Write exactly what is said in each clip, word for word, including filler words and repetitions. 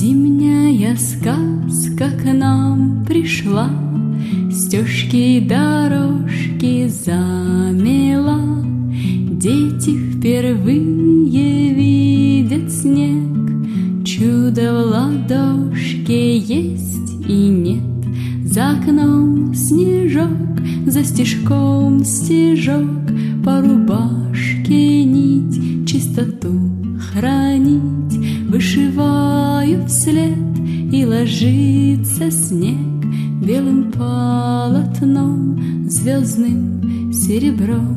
Зимняя сказка к нам пришла, стежки и дорожки замела. Дети впервые видят снег, чудо в ладошке есть и нет. За окном снежок, за стежком стежок, по рубашке нить, чистоту хранить. Вышиваю вслед, и ложится снег белым полотном, звездным серебром.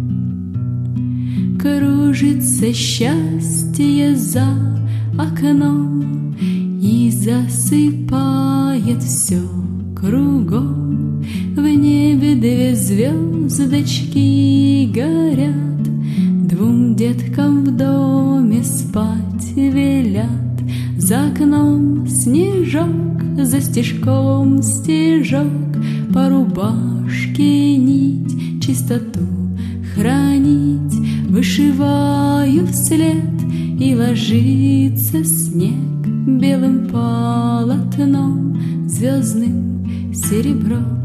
Кружится счастье за окном и засыпает все кругом. В небе две звездочки горят, двум деткам в доме спать велят. За окном снежок, за стежком стежок, по рубашке нить, чистоту хранить. Вышиваю вслед, и ложится снег белым полотном, звездным серебром.